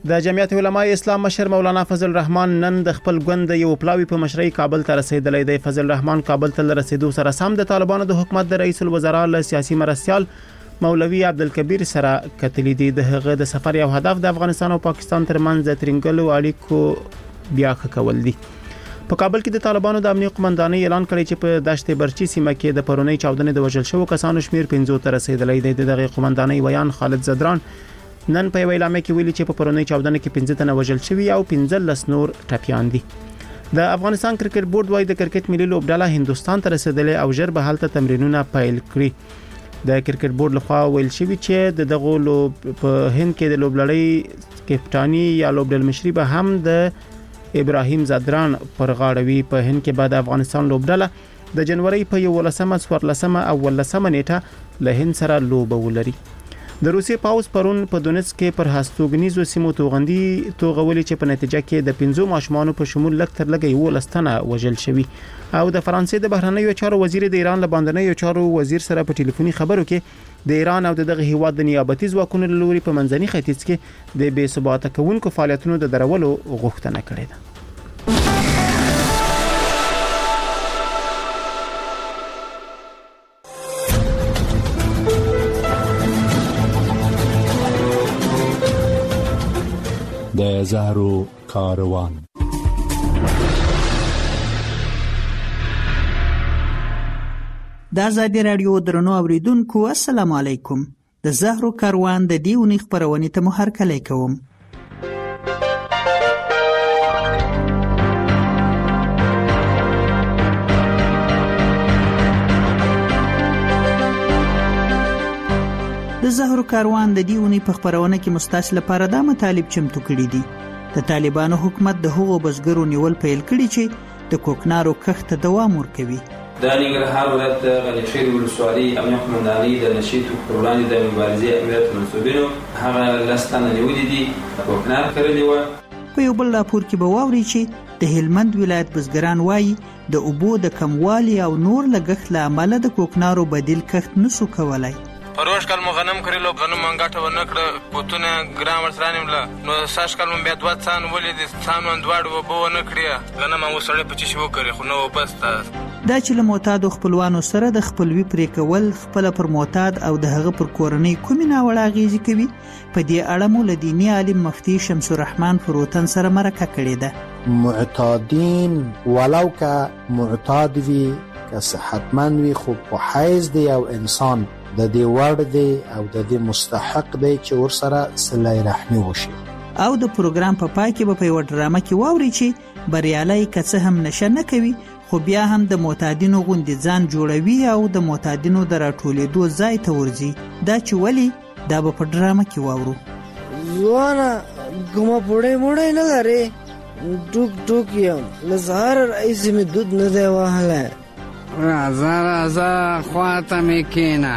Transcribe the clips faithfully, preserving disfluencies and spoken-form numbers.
د جمعیت علماء اسلام مشر مولانا فضل الرحمن نن د خپل ګوند یو پلاوی په مشرۍ کابل ته رسیدلی دی. فضل الرحمن کابل ته رسیدو سره سم د طالبانو د حکومت د رئیس الوزرا له سیاسي مرستیال مولوی عبدالکبیر سره کتلی دی. د هغه د سفر یو هدف د افغانستان او پاکستان ترمنځ د ترنګلو اړیکو بیا ښه کول دي. په کابل کې د طالبانو د امنیت قومندانۍ اعلان کړی چې په دشت برچی سیمه کې د پرونی چاودنې د وژل شوو کسانو شمیر پنځو ته رسیدلی دی. دغه قومندانۍ ویان خالد زدران نن په ویلامه کې ویلي چې په پرونی چاودنه کې پنځه تنه وژل شوي او پنځه لس نور ټپیان دي. د افغانستان کرکټ بورډ وايي د کرکټ ملي لوبډله هندستان ته رسیدلې او ژر به هلته تمرینونه پیل کړي. د کرکټ بورډ لخوا ویل شوی چې د دغه لوب په هند کې د لوبډلې کپټانی یا لوبډل مشري به هم د ابراهیم زدران پر غاړه وي. په هند کې بعد افغانستان لوبډله د جنوري په یولسمه څوارلسمه او ولسمه نیټه له هند سره لوب ولري. د روسي پاوز پرون په دونیتسک کې پر هستوګنیزو سیمو توغندي توغولي چې په نتیجه کې د پنځو ماشومانو په شمول لږ تر لږه یو لستنه وژل شوی. او د فرانسې د بهرنیو چارو وزیر د ایران له باندنیو چارو وزیر سره په ټلیفوني خبرو کې د ایران او دغه هیواد د نیابتي ځواکونو لوري په منځني ختیځ کې د بې ثباته کوونکو فعالیتونو د درولو غوښتنه کړې ده. د زهرو کاروان. د آزادي رادیو درنو اوریدونکو السلام علیکم. د زهرو کاروان د دې اونۍ خپرونې ته مو هرکلی کوم. د زهرو کاروان د دې اونۍ په خپرونه کې مستاسل لپاره د مطالب چمتو کړي دي. د طالبانو حکومت د هغو بزګرو نیول پیل کړي چې د کوکنارو کښت ته دوام ورکوي. د ننګرهار ولایت د غنیخیل ولسوالۍ امنیت قومندانۍ د نشي توکو پر وړاندې د مبارزې امنیت منسوبینو هغه لس تنه نیولي دي کوکنار کرلي وه. په یو بل راپور کې به واورئ چې د هلمند ولایت بزګران وایي د اوبو د کموالي او نور لګښت له امله د کوکنارو بدیل کښت نشو کولی. پروش کال مو غنم کړلو غنم منګاټه ورنکړه پوتونه ګرام ورسرانیم نو ساش کال مو بیا دوه څان ولې د څان دواړو وبو ورنکړه لنه ما وسړې په چشي وکړي خو نو بس تا دا چې له معتاد خپلوانو سره د خپلوي پرې کول خپل پر معتاد او د هغه پر کورنۍ کومې ناوړه اغیزې کوي. په دې اړه مو له دیني عالم مفتي شمس الرحمن فروتن سره مرکه کړې ده. معتادین ولو که معتاد وي که صحتمند وي خو په حیث دی او انسان د دې وړ دی او د دې مستحق دی چې ورسره صله رحمي وشي. او د پروګرام په پای کې به په یو ډرامه کې واوري چې بریالي که څه هم نشه نه کوي خو بیا هم د معتادینو غوندې ځان جوړوي او د معتادینو د راټولېدو ځای ته ورځي. دا چې ولې دا به په ډرامه کې واورو. ځوانه کومه پوړی موړی نه لرې ټوک ټوک یم له سهاره راهیسې مې دود نه دی وهلی. راځه راځه خواته مې کښېنه.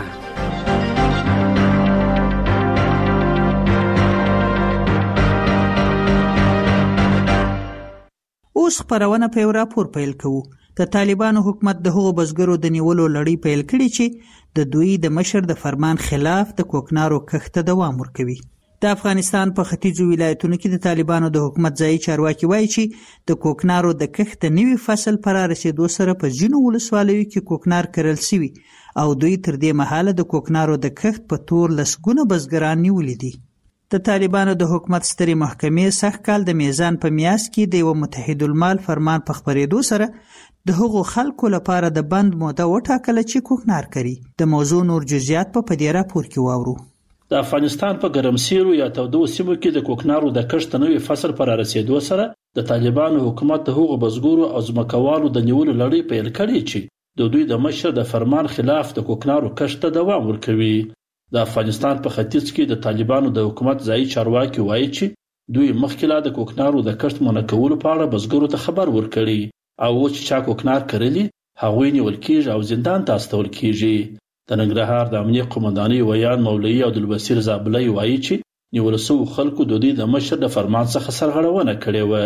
اوس خپرونه په یو راپور پیل کوو. د طالبانو حکومت د هغو بزګرو د نیولو لړۍ پیل کړي چې د دوی د مشر د فرمان خلاف د کوکنارو کښت ته دوام ورکوي. د افغانستان په ختیځو ولایتونو کې د طالبانو د حکومت ځایي چارواکي وایي چې د کوکنارو د کښت د نوي فصل پر رسیدو سره په ځینو ولسوالیو کې کوکنار کرل شوي او دوی تر دې مهاله د کوکنارو د کښت په تور لسګونه بزګران نیولي دي. د طالبانو د حکومت سترې محکمې سږ کال د میزان په میاشت کې د یو متحد المال فرمان په خپرېدو سره د هغو خلکو لپاره د بند موده وټاکله چې کوکنار کوي. د موضوع نور جزئیات په په دې راپور کې واورو. د افغانستان په ګرمسیرو یا تودو سیمو کې د کوکنارو د کښت نوي فصل پر رسیدو سره د طالبانو حکومت د هغو بزګرو او ځمکوالو د نیولو لړۍ پیل کړې چې د دوی د مشر د فرمان خلاف د کوکنارو کښت ته دوام ورکوي. د افغانستان په ختیځ کې د طالبانو د حکومت ځایي چارواکي وایي چې دوی مخکې لا د کوکنارو د کښت منع کولو په اړه بزګرو ته خبر ورکړي او چې چا کوکنار کرلي هغوی نیول کېږي او زندان ته استول کېږي. د ننګرهار د امنیت قومندانۍ ویان مولوي عبدالبصیر زابلی وایي چې نیول شوو خلکو د دوی د مشر د فرمان څخه سرغړونه کړې وه.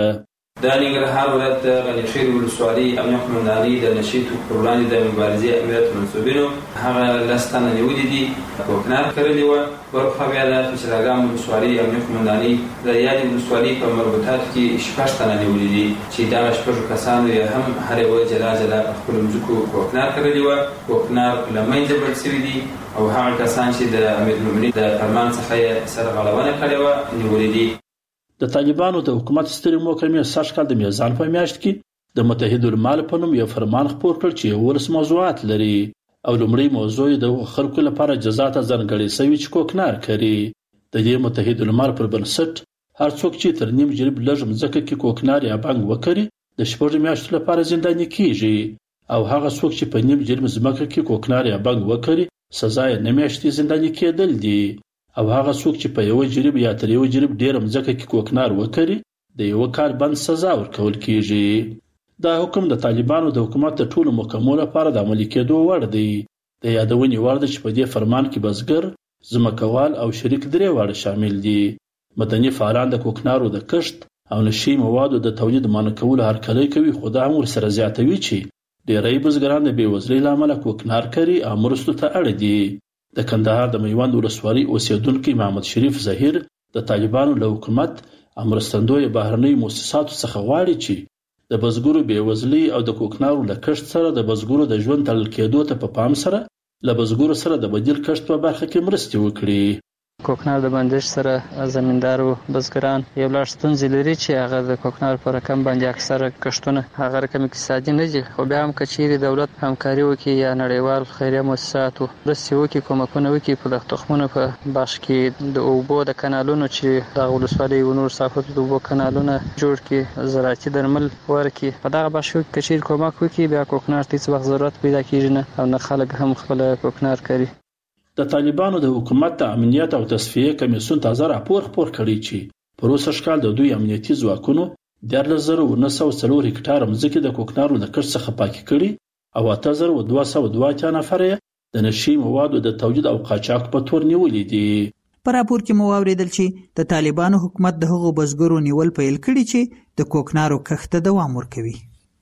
د ننګرهار ولایت د غني خیل ولسوالۍ امنیه قومندانۍ د نشي توکو پر وړاندې د مبارزې امنیت منصوبینو هغه لس تنه نیولي دي کوکنار کرلې وه. ورپخوا بیا د پچراګام ولسوالۍ امنیه قومندانۍ د یادې ولسوالۍ په مربوطاتو کې شپږ تنه نیولي دي چې دغه شپږو کسانو یې هم هر یوه جلا جلا په خپلو مځکو کوکنار کرلې وه. کوکنار له منځه بړ شوي دي او هغه کسان چې د امیرالمؤمنین د فرمان څخه یې سرغړونه کړې وه نیولي دي. د طالبانو د حکومت سترې محکمې سږ کال د میزان په میاشت کې د متحدالمال په نوم یو فرمان خپور کړ چې یولس موضوعات لري او لومړی موضوع د خلکو لپاره جزا ته ځانګړې شوې چې کوکنار کوي. د دې متحدالمال پر بنسټ هر څوک چې تر نیم جریب لږ مځکه کې کوکنار یا بنګ وکړي د شپږو میاشتو لپاره زنداني کیږي او هغه څوک چې په نیم جریب ځمکه کې کوکنار یا بنګ وکړي سزا یې نه میاشتې زنداني کېدل دي او هغه څوک چې په یو جریب یا تر یو جریب ډیر مځکه کې کوکنار وکړي د یو کال بند سزا ورکول کیږي. دا حکم د طالبانو د حکومت د ټولو محکمو لپاره د عملي کېدو وړ دی. د یادونې وړ ده چې په دې فرمان کې بزګر، ځمکوال او شریک درې واړه شامل دي. مدني فعالان د کوکنارو د کښت او نشي موادو د تولید منع کولو هرکلی کوي، خو دا هم ورسره زیاتوي چې ډېری بزګران د بېوزلۍ له امله کوکنار کوي او مرستو ته اړ دي. د کندهار د میوند ولسوالۍ اوسیدونکي محمد شریف ظهیر د طالبانو له حکومت او مرستندویه بهرنیو مؤسساتو څخه غواړي چې د بزګرو بېوزلۍ او د کوکنارو له کښت سره د بزګرو د ژوند تړل کېدو ته په پام سره له بزګرو سره د بدیل کښت په برخه کې مرستې وکړي. کوکنار د بندش سره زمیندارو بزګران یو لړ ستونزې لري چې هغه د کوکنار په رقم باندې اکثره کښتونه هغه رقم اقتصادي نه دي، خو بیا هم که چیرې دولت همکاري وکړي یا نړیوال خیریه مؤسساتو مرستې وکړي، کومکونه وکړي په دغه تخمونو په بخش کې د اوبو د کانالونو چې دغه ولسوالۍ و نور ساحاتو د اوبو کانالونه جوړ کړي، زراعتي درمل ورکړي، په دغه بخش کې که چیرې کومک وکړي بیا کوکنار ته هېڅ وخت ضرورت پیدا کېږي نه او نه خلک هم خپله کوکنار کوي. د طالبانو د حکومت د امنیت او تصفیه کمیسیون تازه راپور خپور کړی چې په روسه شکال د دوی امنیتي ځواکونو دیارلس زره نهه سوه څلور هکټاره مځکې د کوکنارو د کښت څخه پاکې کړي او اته زره دوه سوه دوه اتیا نفر یې د نشي موادو د تولید او قاچاق په تور نیولي دي. په راپور کې مو واورېدل چې د طالبانو حکومت د هغو بزګرو نیول پیل کړي چې د کوکنارو کښت ته دوام ورکوي.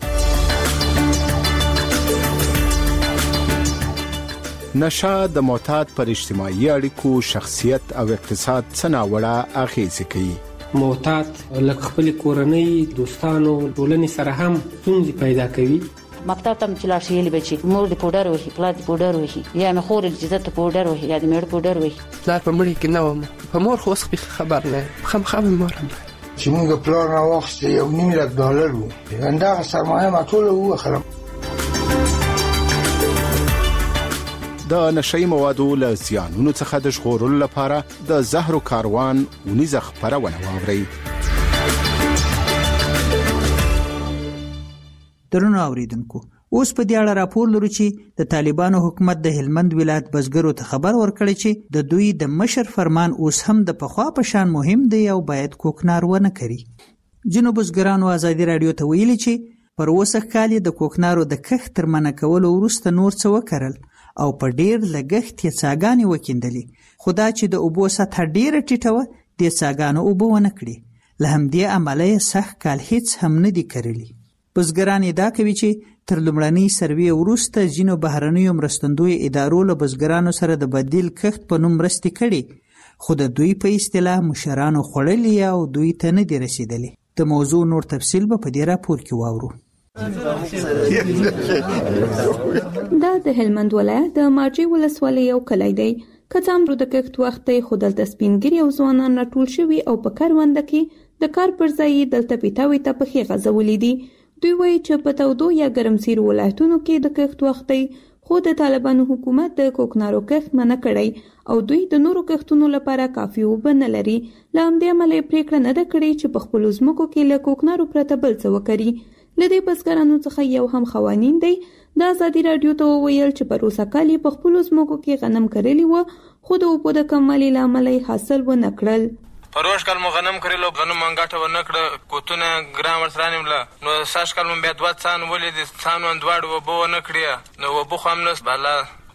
نشه د معتاد پر اجتماعي اړیکو، شخصیت او اقتصاد څه ناوړه اغیزې کوي. معتاد لکه خپل کورنۍ، دوستانو، ټولنې سره هم ستونزې پیدا کوي. مکتب ته چې لاړ شي یې به چې مور د پوډر وهي، پلار د پوډر وهي، یا مې خور چې زه ته پوډر وهي یا د مېړه پوډر وهي. پلار په مړي کې نه وم، په مور خو اوس خبر نه یم، خامخا مې مور هم چې موږ پلار راواخیسته یو نیم لک ډالر و، همدغه سرمایه ما ټوله ووخلم. د نشئی موادو له زیانونو څخه د ژغورلو لپاره د زهرو کاروان ونیزه خپرونه واورئ. درنو اوریدونکو، اوس په دې اړه راپور لرو چې د طالبانو حکومت د هلمند ولایت بزګرو ته خبر ورکړی چې د دوی د مشر فرمان اوس هم د پخوا په شان مهم دی او باید کوکنار ونه کړي. ځینو بزګرانو ازادي راډیو ته ویلي چې پر اوسه کال د کوکنارو د کښت تر منع کولو وروسته نور څه وکړل او په ډیر لګښت یې څاګانې وکیندلې، خو دا چې د اوبو سطحه ډیره ټیټه وه دې څاګانو اوبه ونه کړي. له همدې امله یې سږ کال هیڅ هم نه دي کرلي. بزګران ادعا کوي چې تر لومړنۍ سروې وروسته ځینو بهرنیو مرستندویو ادارو له بزګرانو سره د بدیل کښت په نوم مرستې کړي، خو د دوی په اصطلاح مشرانو خوړلي او دوی ته نه دي رسیدلي. د موضوع نور تفصیل به په دې راپور کې واورو. دا د هلمند ولایت د مارجې ولسوالۍ یو کلی دی. که څه هم د کښت وخت دی، خو دلته سپینګیري او ځوانان راټول شوي او په کرونده کې د کار پر ځای یې دلته پیتاوي ته پښې غځولې دي. دوی وایي چې په تودو یا ګرمسیرو ولایتونو کې د کښت وخت دی، خو د طالبانو حکومت د کوکنارو کښت منع کړی او دوی د نورو کښتونو لپاره کافي اوبه نه لري. له همدې امله یې پرېکړه نه ده کړې چې په خپلو ځمکو کې له کوکنارو پرته بل څه وکړي. له دې بزګرانو څخه یو هم خوانین دی. د ازادي راډیو ته وویل چې په روسه کال یې په خپلو ځمکو کې غنم کرلي وه، خو د اوبو د کموالي له امله یې حاصل ونه کړل. پروش کال مو غنم کړلو، غنم مونږ ګټه ونه کړه، کوتونه ګرام ورسره نیمله، نو سږ کال مو بیا دوه څان ولیدې، څان ون دواړه اوبه ونه کړې، نو اوبه خو هم نه بالا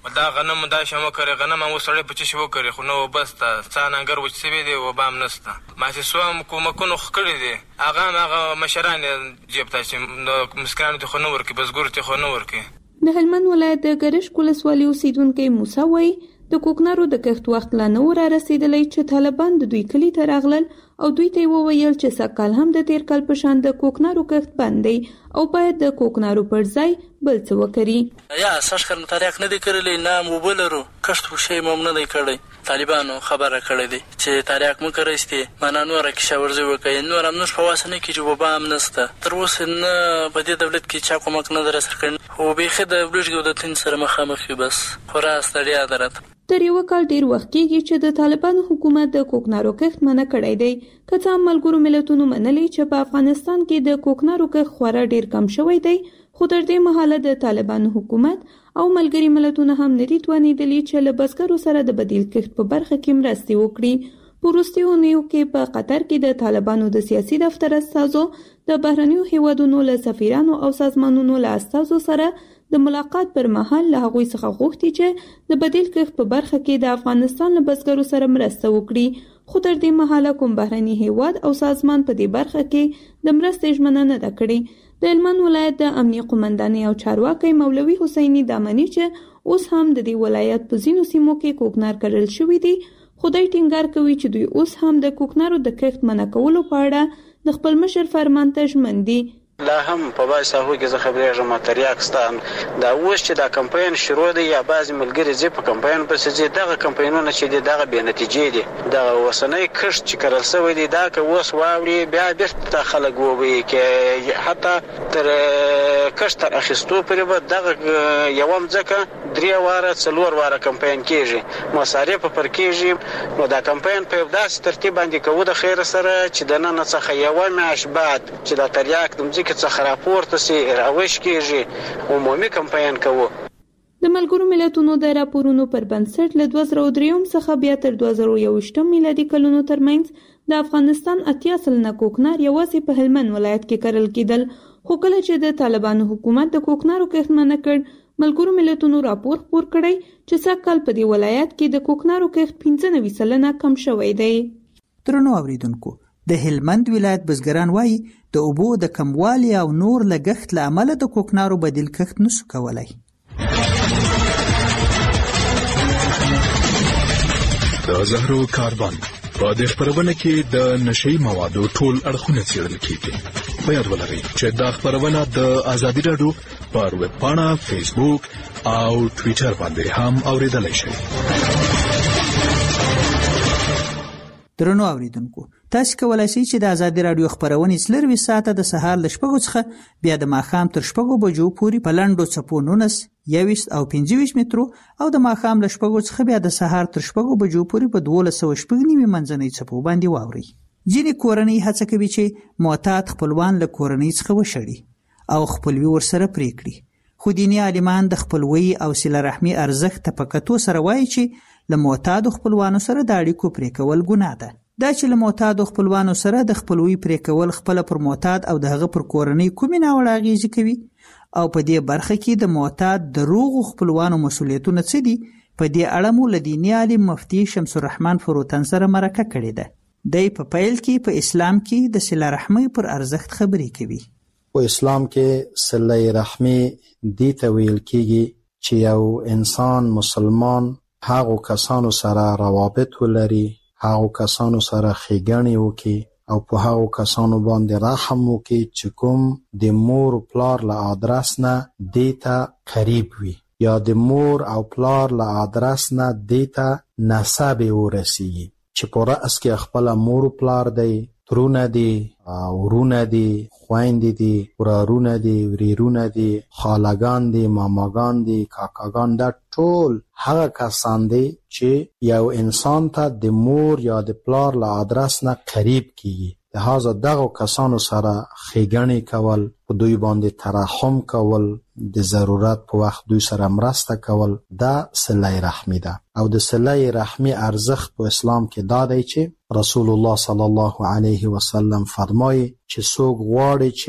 دا غنم دا شمه کړي غنم مو سړی په چشي وکړي خو نو بس تا څانګر وچ سوي دی و بام نسته ما چې سو کومکونو خکړي دي هغه هغه مشران جيب تاسو مسکران ته خو نو ورکی بس ګور ته خو نو ورکی. د هلمند ولایت د ګرشک ولسوالۍ اوسیدونکي موسی وایي د کوکنارو د کښت وخت لا نه را رسیدلی چې طالبان د دوی کلي ته راغلل او دوی ته وویل چې سږکال هم د تیر کال په شان د کوکنارو کښت بند دی او باید د کوکنارو پر ځای بل څه وکړي. یا سږکال تاریخ نه دی کړلی نه موبایل لرو کښت خو شی مو نه دی کړی طالبانو خبره کړې دي چې تاریخ مو کړی معنا نور کې شاورځي وکړي نور هم نور په واسنه کې جواب هم نشته تر اوسه نه په دې دولت کې چا کومک نه درسر کړي خو به خد د بلوچ د تین سره مخامخ بس خورا ستړیا درته. تر یو کال ډیر وخت کېږي چې د طالبانو حکومت د کوکنارو کښت منع کړی دی که څه هم ملګرو ملتونو منلي چې په افغانستان کې د کوکنارو کښت خورا ډیر کم شوی دی خو تر دې مهاله د طالبانو حکومت او ملګري ملتونه هم نه دي توانېدلي چې له بزګرو سره د بدیل کښت په برخه کې مرستې وکړي. په وروستیو اونیو کې په قطر کې د طالبانو د سیاسي دفتر استازو د بهرنیو هیوادونو له سفیرانو او سازمانونو له استازو سره د ملاقات پر مهال له هغوی څخه غوښتي چې د بدیل کښت په برخه کې د افغانستان له بزګرو سره مرسته وکړي خو تر دې مهاله کوم بهرني هیواد او سازمان په دې برخه کې د مرستې ژمنه نه ده کړې. د هلمند ولایت د امنیه قومندانې او چارواکي مولوي حسیني دامني چې اوس هم د دې ولایت په ځینو سیمو کې کوکنار کرل شوي دي خدای ټینګار کوي چې دوی اوس هم د کوکنارو د کښت منع کولو په اړه د خپل مشر فرمان ته ژمن دي. لا هم په بعض ساحو کې زه خبرېږم تریاک ستان دا اوس چې دا کمپاین شروع دی یا بعضې ملګري ځي په کمپاین پسې ځي دغه کمپاینونه چې دي دغه بې نتیجې دي دغه اوسنی کښت چې کرل شوی دی دا که اوس واوړي بیا بېرته خلک ووایي که حتی تر کښت تر اخیستو پورې به دغه یوه مځکه درې واره څلور واره کمپاین کېږي مصارف پر کېږي نو دا کمپاین په یو داسې ترتیب باندې کوو د خیر سره چې د نن څخه یوه میاشت بعد چې دا تریاک د مځکې څخه راپورته سي راوښ کېږي عمومي کمپاین کوو. د ملګرو ملتونو د راپورونو پر بنسټ له دوه زره درې څخه بیا تر دوه زره یو میلادي کلونو ترمنځ د افغانستان اتیا سلنه کوکنار یوازې په هلمند ولایت کې کرل کېدل خو کله چې د طالبانو حکومت د کوکنارو کښت منع کړ ملګرو ملتونو راپور خپور کړی چې سږکال په دې ولایت کې د کوکنارو کښت پنځه نوي سلنه کم شوی دی. درنو اوریدونکو د هلمند ولایت بزګران وایي د اوبو د کموالي او نور لګښت له امله د کوکنارو بدیل کښت نشو کولای. د زهرو کاروان په دې خبرونه کې د نشئی موادو ټول اړخونه څېړل کیږي. په یاد ولرئ چې دا خبرونه د ازادي راډیو پر ویب پاڼه فیسبوک او ټویټر باندې هم اوریدلای شئ. درنو اوریدونکو تاسو کولای شئ چې د ازادي راډیو خبرونه څلروي ساعته د سهار ل شپږو څخه بیا د ماښام تر شپږو بجو پورې په لنډو څپو نولس یویشت او پنځه ویشت مترو او د ماښام ل شپږو څخه بیا د سهار تر شپږو بجو پورې په دولس سوه شپږ نیمې منځنۍ څپو باندې واورئ. ځینې کورنۍ هڅه کوي چې معتاد خپلوان له کورنۍ څخه وشړي او خپلوي ورسره پرې کړي خو دیني عالمان د خپلوۍ او صله رحمي ارزښت ته په کتو سره وایي چې له معتادو خپلوانو سره د اړیکو پرې کول ګناه ده. دا چې له معتادو خپلوانو سره د خپلوۍ پرې کول خپل پر معتاد او د هغه پر کورنۍ کومې ناوړه اغېزې کوي او په دې برخه کې د معتاد د روغو خپلوانو مسؤلیتونه څه دي په دې اړه مو له دیني عالم مفتي شمس الرحمن فروتن سره مرکه کړې ده. دی په پیل کې په اسلام کې د صله رحمۍ پر ارزښت خبرې کوي. په اسلام کې صله رحمي دې ته ویل کېږي چې یو انسان مسلمان هغو کسانو سره روابط ولري هغو کسانو سره ښېګڼې وکړي او په هغو کسانو باندې رحم وکړي چې کوم د مور او پلار له ادرس نه دې ته قریب وي یا د مور او پلار له ادرس نه دې ته نسب ورسیږي چې په رأس کې خپله مور او پلار دی ترونه دي ورونه دي خویندې دي ورارونه دي وریرونه دي خالګان دي ماماګان دي کاکاګان دا ټول هغه کسان دي چې یو انسان ته د مور یا د پلار له ادرس نه قریب کیږي. لہذا دغه کسانو سره ښېګڼې کول په دوی باندې ترحم کول د ضرورت په وخت دوی سره مرسته کول دا صله رحمي ده او د صله رحمي ارزښت په اسلام کې دا دی چې رسول الله صلی الله علیه وسلم فرمایي چې څوک غواړي چې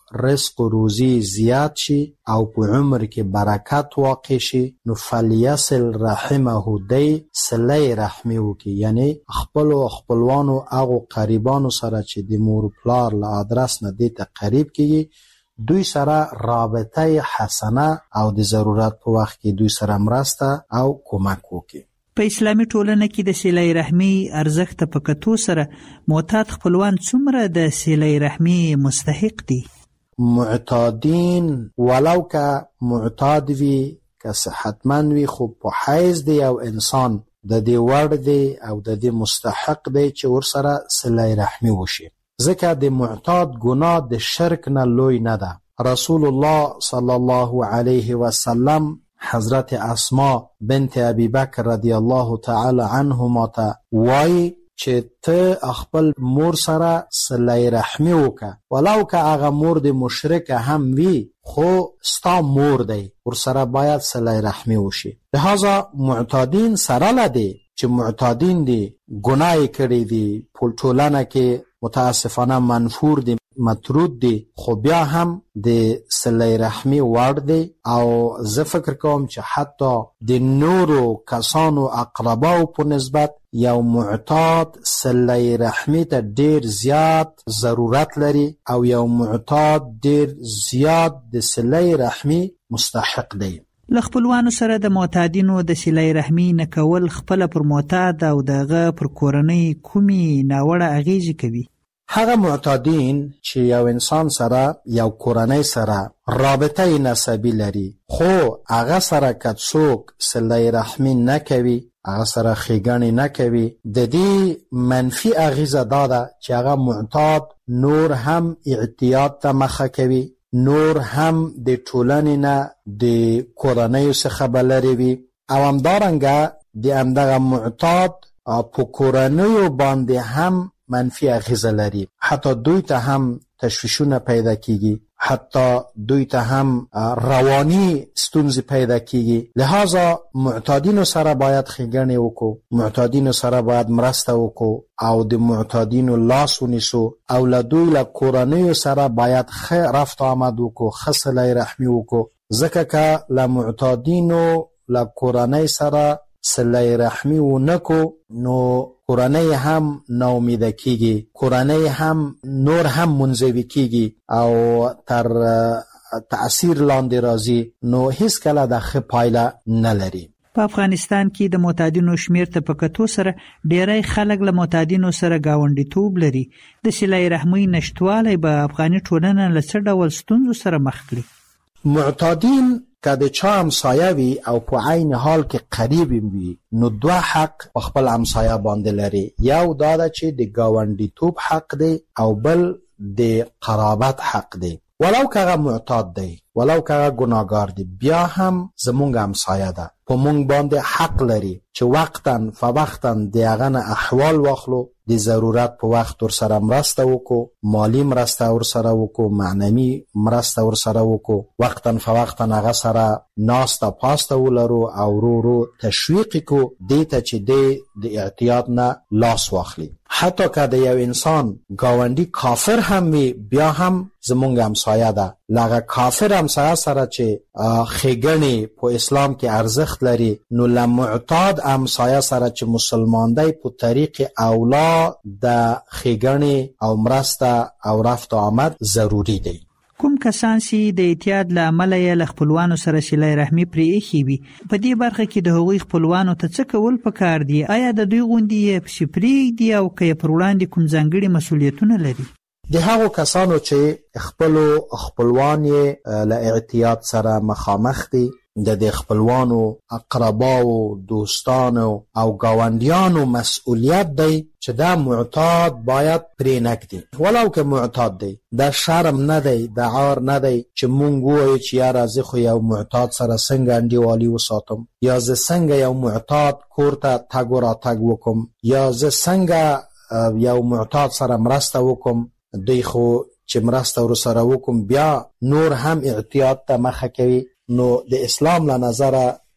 رزق و روزی زیاد شي او په عمر کې برکت واقع شي نو فلیصل رحمه دی صله رحمی وکي، یعنی خپل او خپلوانو او قریبانو سره چې د مور پلار له ادرس نه دی ته قریب کیږي، دوی سره رابطه حسنه او د ضرورت په وخت کې دوی سره مرسته او کمک وکي. په اسلامي ټولنه کې د صله رحمی ارزښت په کتو سره معتاد خپلوان څومره د صله رحمی مستحق دي؟ معتادین ولو که معتاد وي که صحتمند وي خو په حیث دی او انسان د دې وړ دی او د دې مستحق دی چې ورسره صله رحمی وشي، ځکه د معتاد ګناه د شرک نه لوی نه ده. رسول الله صلی الله علیه وسلم حضرت اسماء بنت ابي بکر رضی الله تعالی عنهما ته وایي چې ته خپل مور سره صله رحمی وکړه، ولو که هغه مور د مشرک هم وي خو ستا مور دی، ورسره باید صله رحمی وشي. لہذا معتادین سره لدی چې معتادین دی ګناه کړی دی، په ټولنه کې متاسفانه منفور دی، مطرود دی، خو بیا هم د صله رحمی وړ دی. او زه فکر کوم چې حتی د نورو کسانو اقرباو په نسبت یو معتاد صله رحمی ته ډیر زیات ضرورت لري او یو معتاد ډیر زیات د صله رحمی مستحق دی. له خپلوانو سره د معتادینو د صله رحمی نه کول خپل پر معتاد او دغه پر کورنۍ کومي ناوړه اغیزې کوي؟ هغه معتادین چې یو انسان سره یو کورنۍ سره رابطه نسبی لري خو هغه سره که څوک صله رحمی نه کوي، هغه سره ښېګڼې نه کوي، د دې منفي اغیزه دا ده چې هغه معتاد نور هم اعتیاد ته مخه کوي، نور هم د ټولنې نه د کورنیو څخه به لرې وي او همدارنګه د همدغه معتاد په کورنیو باندې هم منفي اغیزه لري، حتی دوی ته هم تشویشونه پیدا کیږي، حتی دوی ته هم رواني ستونزې پیدا کیږي. لہذا معتادینو سره باید ښېګڼې وکړو، معتادینو سره باید مرسته وکړو او د معتادینو لاس ونیسو او له دوی له کورنیو سره باید ښه رفت آمد وکړو، ښه صله رحمي وکړو، ځکه که له معتادینو له کورنۍ سره صله رحمی و نکو نو کورنۍ هم ناامیده کیږي، کورنۍ هم نور هم منزوی کیږي او تر تأثیر لاندې راځي، نو هیڅ کله د ښه پایله نه لري. په افغانستان کې د معتادینو شمیر ته په کتو سره ډیری خلک له معتادینو سره گاونډیتوب لري. د صله رحمی نشټوالی به افغاني ټولنه له څه ډول ستونزو سره مخ کړي؟ معتادین که د چا همسایه وي او په عین حال کې قریب وي نو دوه حق په خپل همسایه باندې لري، یو دا ده چې د گاونډیتوب حق دی او بل د قرابت حق دی. ولو که هغه معتاد دی، ولو که هغه ګناهګار دی، بیا هم زمونږ همسایه ده، په مونږ باندې حق لري چې وقتاً فوقتاً د هغه نه احوال واخلو، د ضرورت په وخت ورسره مرسته وکړو، مالی مرسته ورسره وکړو، معنوي مرسته ورسره وکړو، وقتاً فوقتاً هغه سره ناسته پاسته ولرو او ورو ورو تشویق کو دې ته چې دی د اعتیاد نه لاس واخلي. حتی که د یو انسان گاونډي کافر هم وي بیا هم زمونږ همسایه ده. لغه کافر همسایه سره چې ښېګڼې په اسلام کې ارزښت لري، نو له معتاد همسایه سره چې مسلمان دی په طریق اولا د ښېګڼې او مرسته او رفت آمد ضروری دی. کوم کسان چې د اعتیاد له امله یې له خپلوانو سره صله رحمي پرې ایښې وي، په دې برخه کې د هغوی خپلوانو ته څه کول پکار دي؟ آیا د دوی غوندې یې پسې پرېږدي او که یې پر وړاندې کوم ځانګړي مسؤلیتونه لري؟ د هغو کسانو چې خپلو خپلوان یې له اعتیاد سره مخامخ دي، د دې خپلوانو، اقرباو، دوستانو او گاونډیانو مسؤلیت دی چې دا معتاد باید پرې نږدي. ولو که معتاد دی، دا شرم نه دی، دا عار نه دی چې مونږ ووایو چې یاره زه خو یو معتاد سره څنګه انډیوالي وساتم، یا زه څنګه یو معتاد کور ته تګ و راتګ وکم، یا زه څنګه یو معتاد سره مرسته وکم. دوی خو چې مرسته ورسره وکم بیا نور هم اعتیاد ته مخه کوي. نو د اسلام له نظره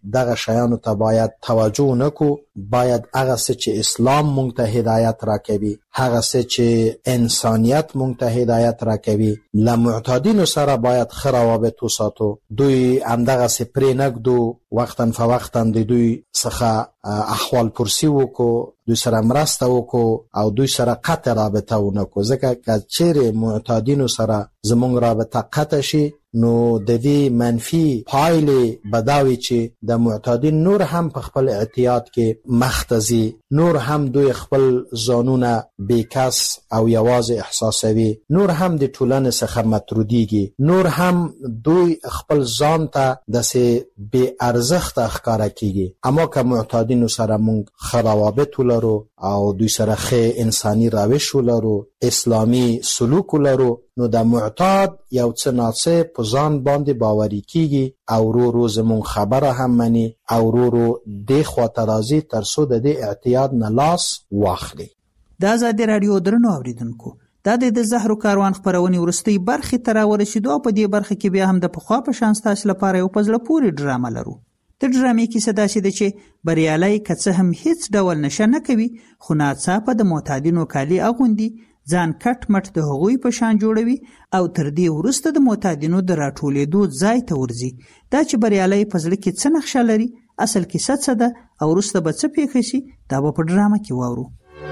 دغه شیانو ته باید توجه نکو. باید هغه څه چې اسلام مونږ ته هدایت راکوي، هغه څه چې انسانیت مونږ ته هدایت راکوي، له معتادینو سره باید ښه روابط وساتو. دوی همدغسې پرې نږدو، وقتا فوقتا د دوی څخه احوال پرسی وکړو، دوی سره مرسته وکړو او دوی سره قطع رابطه ونه کړو. ځکه که چیرې معتادینو سره زمونږ رابطه قطع شي نو د دې منفي پایلې به دا وي چې د معتادین نور هم په خپل اعتیاد کې مخ ته ځي، نور هم دوی خپل ځانونه بیکس او یوازې احساسوي، نور هم د ټولنې څخه مطرودیږي، نور هم دوی خپل ځان ته داسې بې ارزښته ښکاره کیږي. اما که معتادینو سره مونږ ښه روابط ولرو او دوی سره ښه انساني روش ولرو، اسلامي سلوک ولرو، نو د معتاد یو څه ناڅه په ځان باندې باوري کیږي او ورو ورو زمونږ خبره هم مني او ورو ورو دې خواته راځي تر څو د دې اعتیاد نه لاس واخلي. د ازادي راډیو درنو اوریدونکو، دا د زهرو کاروان خپرونې وروستۍ برخې ته راورسېدو او په دې برخه کې بیا هم د پخوا په شان ستاسو لپاره یو په زړه پورې ډرامه لرو. د ډرامې کیسه داسې ده چې بریالی که څه هم هیڅ ډول نشه نه کوي، خو ناڅاپه د معتادینو کالي اغوندي، ځان کټ مټ د هغوی په شان جوړوي او تر دې وروسته د معتادینو د راټولېدو ځای ته ورځي. دا چې بریالی په زړه کې څه نقشه لري، اصل کیسه څه ده او وروسته به څه پیښه شي، دا به په ډرامه کې واورو.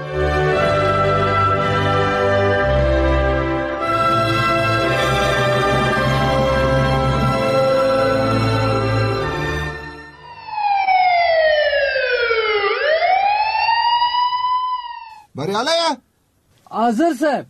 بریالی حاضر صاحب،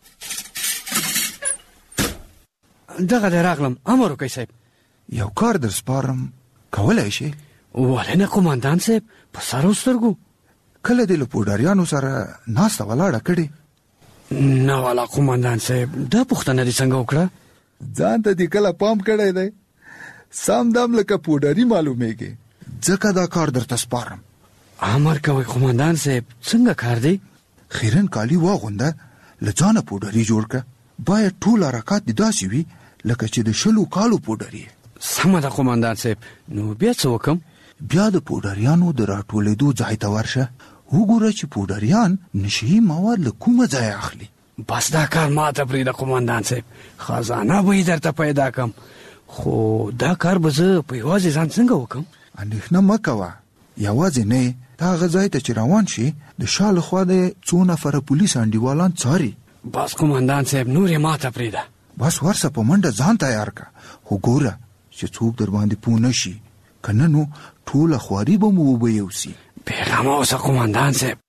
دغه دی راغلم. امر وکړئ صاحب. یو کار در سپارم، کولی شي؟ ولې نه قومندان صاحب، په سر او سترګو. کله دې له پوډاریانو سره ناسته ولاړه کړې؟ نه والا قومندان صاحب، دا پوښتنه دې څنګه وکړه؟ ځان ته دې کله پام کړی دی؟ سم دم لکه پوډاري معلومیږي، ځکه دا کار درته سپارم. امر کوئ قومندان صاحب، څنګه کار دی؟ خیرن کالی واغونده، له ځانه پوډري جوړ که. باید ټول حرکات دې داسې وي لکه چې د شلو کالو پوډري. سمه ده قومندان صاحب، نو بیا څه وکم؟ بیا د پوډریانو د راټولېدو ځای ته ورشه، وګوره چې پوډریان نشهي مواد له کومه ځای اخلي. بس دا کار ماته پرېږده قومندان صاحب، خزانه به یې درته پیدا کم. خو دا کار به زه په یوازې ځان څنګه وکم؟ اندېښنه مه کوه، یوازې نه دا هغه ځای ته چې روان شي د شا له خوا د څو نفره پولیس انډیوالان څاري. بس قومندان صاحب، نور یې ماته پرېږده. بس ورسه په منډه ځان تیار که، خو ګوره چې څوک در باندې پوه نه شي، که نه نو ټوله خواري به مو وبه یوسي. بېغمه اوسه قومندان صاحب.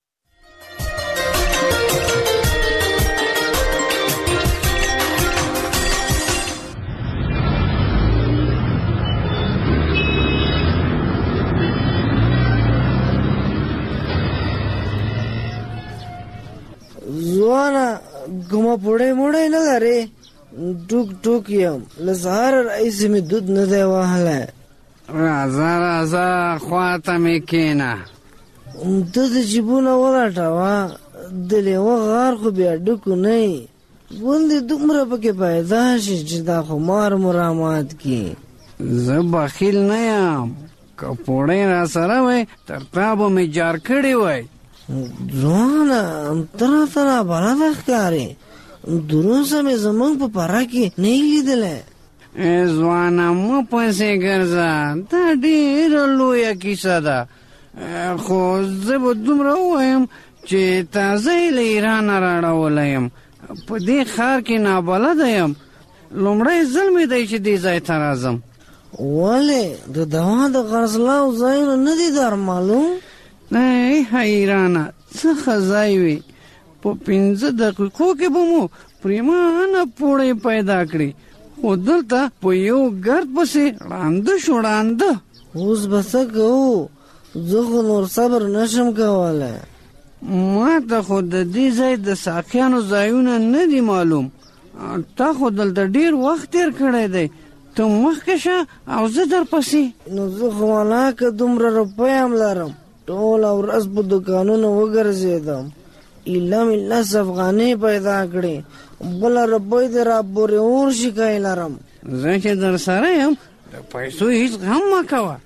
ځوانه کومه پوړی موړی نه لرې؟ ټوک ټوک یم، له سهاره راهیسې مې دود نه دی وهلی. راځه راځه خواته مې کښېنه. ته د جیبونه ولټوه، د لیوه غار خو بیا ډکو نه یي، ولې دومره پکې پیدا شي چې دا خمار مو رامات کړي. زه بخیل نه یم، که پوړی را سره وی تر تا به مې جار کړی وی. ځوانه ته راته نابلده ښکارې، دروسه مې زمونږ په پره کې نه یې لیدلی. ځوانه مه پسې ګرځه، دا ډېره لویه کیسه ده، خو زه به دومره ووایم چې تازه یې له ایرانه راړولی یم. په دې ښار کې نابلده یم، لومړی ځل مې دی چې دې ځای ته راځم. ولې د دوا د خرڅلاو ځایونه نه دي در معلوم؟ ای حیرانه، څه ښه ځای وي، په پنځه دقیقو کې به مو پرېمانه پوړی پیدا کړي، خو دلته په یو ګرد پسې ړانده شو ړانده. اوس به څه کوو؟ زه خو نور صبر نشم کولی. ما ته خو د دې ځای د ساقیانو ځایونه نه دي معلوم. تا خو دلته ډېر وخت تېر کړی دی، ته مخکې شه او زه در پسې. نو زه خو ولاکه دومره روپۍ هم لرم، ټوله ورځ په دوکانونو وګرځېدم، ایله مې لس افغانۍ پیدا کړې، بله روپۍ دې را پورې ورشي که یې لرم. زه چې در سره یم د پیسو هېڅ غم مه کوه،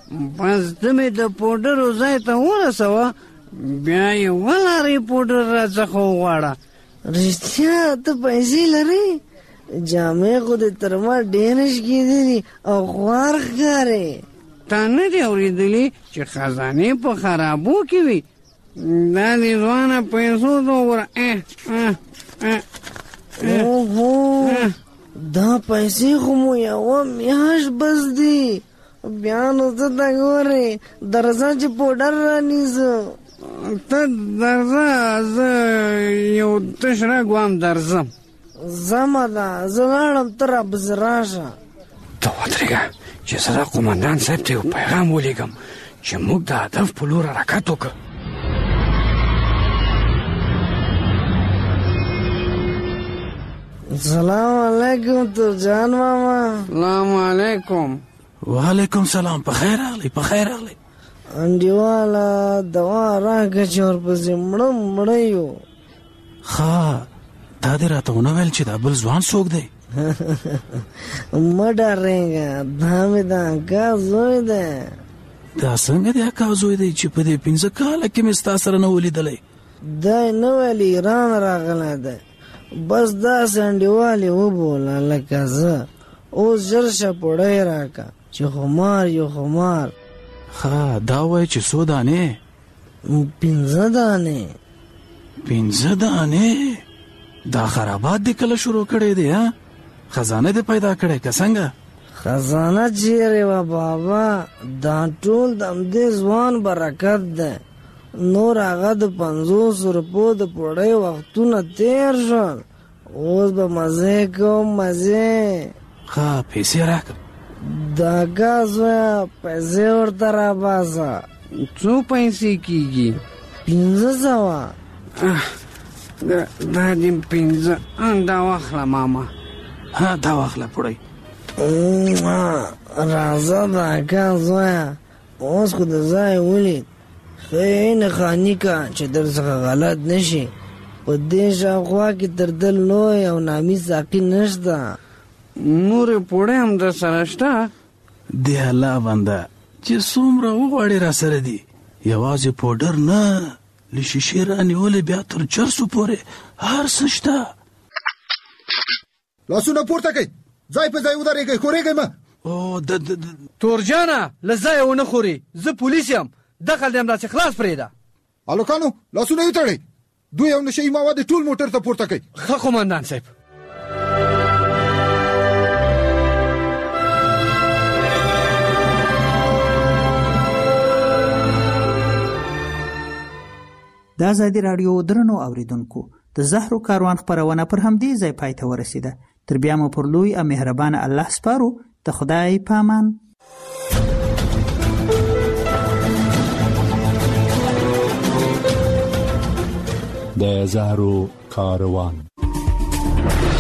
بس ته مې د پوډرو ځای ته ورسوه بیا یې ولارې پوډر راڅخه وغواړه. رښتیا ته پیسې لرې؟ جامې خو دې تر ما ډېرې شکېدلي او خوار ښکارې. تا نه دي اورېدلي چې خزانې په خرابو کې وي؟ دا دې ځوانه پیسو ته وګوره. اوهو دا پیسې خو مو یوه میاشت بس دي. بیا نو ته ته ګورې درځه چې پوډر رانیسه. ته درځه زه یو تش رګ وام درځم. زمه ده زه لاړم ته رابزې راشه. ته ودرېږه چې زه د قومندان صاحب ته یو پیغام ولیږم چې موږ د هدف په لور حرکت وکړو. سلام علیکم ترجان ماما. سلام علیکم. وعلیکم سلام. په خیر راغلی په خیر راغلی. انډیواله دوا راکړه چې ورپسې مړه مړه یو. ښه دا دې راته ونه ویل چې دا بل ځوان څوک دی؟ مه ډارېږه دا مې د اکا زوی دی. دا څنګه د اکا زوی دی چې په دې پنځه کاله کې مې ستا سره نه ولیدلی؟ دی نه ویل ایران راغلی دی. بس داسې انډیوالې وبوله لکه زه. اوس ژر شه پوړی راکړه چې خمار یو خمار. ښه دا وایي چې څو دانې؟ پنځه دانې. پنځه دانې؟ دا خرابات دې کله شروع کړی دی؟ ها خزانه دې پیدا کړی که څنګه؟ خزانه چیرې وه بابا؟ دا ټول د همدې ځوان برکت دی. نور هغه د پنځوسو روپو د پوړۍ وختونه تیر شول. اوس به مزې کوم مزې. ښه پیسې راکړه. د اکا زویه پیسې ورته راباسه. څو پیسې کېږي؟ پنځه سوه. دا دې پنځه دا واخله ماما. ها دا واخله پوړۍ. راځه د اکا زویه اوس خو د ځای ولید. ښه نښاني که چې در څخه غلط نه شي. په دې شاوخوا کې تر ده لوی او نامي ساقي نشته. نورې پوړۍ هم در سره شته؟ دی الله بنده چې څومره وغواړې را سره دي. یوازې پوډر نه له شیشې رانیولې بیا تر چرسو پورې هر څه شته. لاسونه پورته کړئ. ځای په ځای ودرېږئ. ښورېږئ مه. تورجانه له ځایه ونه خورې. زه پولیس یم. دخل دې همداسې خلاص پرېږده. هلکانو لاسونه یې وتړئ. دوی او نشه یي مواد ټول موټر ته پورته کړئ. ښه قومندان صاحب. د ازادي راډیو درنو اوریدونکو د زهرو کاروان خپرونه پر همدې ځای پای ته ورسیده. تر بیا مو پر لوی او مهربان الله سپارو. د خدای پامان. د زهرو کاروان.